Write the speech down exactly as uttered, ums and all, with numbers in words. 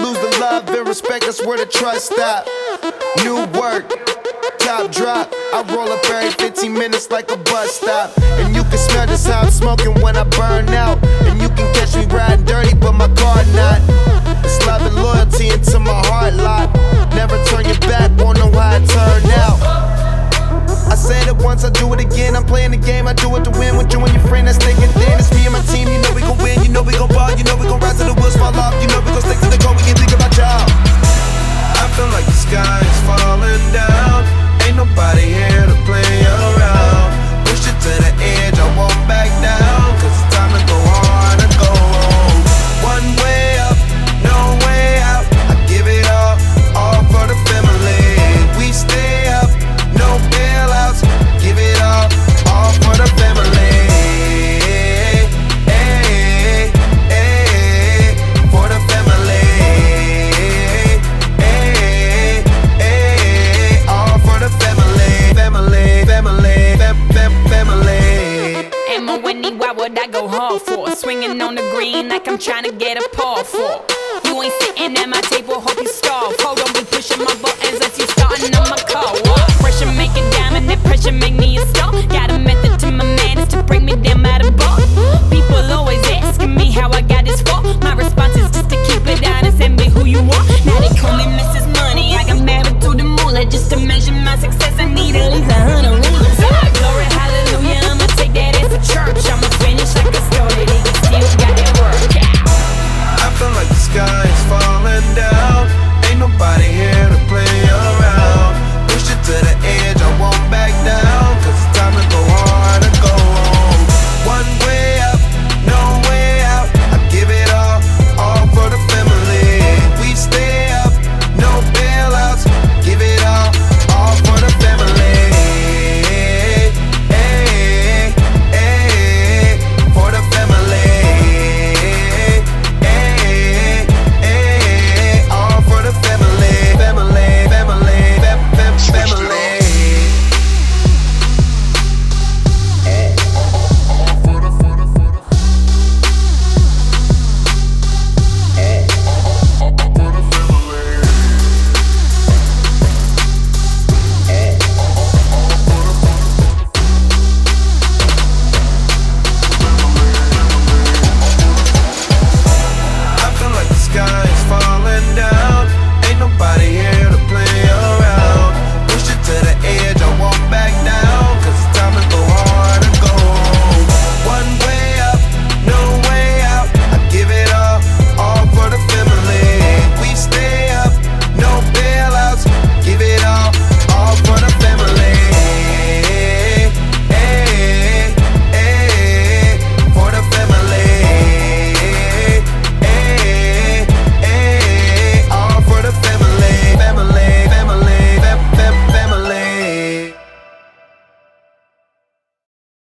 lose the love and respect, that's where the trust stop. New work, top drop. I roll up every fifteen minutes like a bus stop. And you can smell just how I'm smoking when I burn out. And you can catch me riding dirty, but my car not. It's love and loyalty into my heart lock. Never turn your back, won't know how it turned out. I said it once, I do it again. I'm playing the game, I do it to win. With you and your friend that's thinking thin. It's me and my team, you know we gon' win. You know we gon' ball, you know we gon' rise till the wheels fall off. You know we gon' stick to the goal, we ain't think about y'all. I feel like the sky is falling down. Ain't nobody here to play around. Push it to the edge, I won't back down. Cause it's time to go hard and go home. One way up, no way out. I give it all, all for the family. We stay up, no bailouts. Give it all, all for the family. Hey, hey, for the family. Hey, hey, all for the family. Family, family, fam, fam, family. Am I winning? Why would I go hard for? Swinging on the green like I'm trying to get a paw for. You ain't sitting at my table, hope you starve. Hold on, be pushing my buttons as you starting on my car. What? Pressure make a diamond, that pressure make me a star. Got a method to my madness to bring me down by the bar. People always asking me how I got this far. My response is just to keep it honest and be who you are. Now they call me Missus Money, I got married to the moolah. Just to measure my success, I need at least a hundred rulers. Glory, hallelujah, I'ma take that as a church. I'ma finish like I started it, you still got that work. I feel like the sky is falling down. Ain't nobody here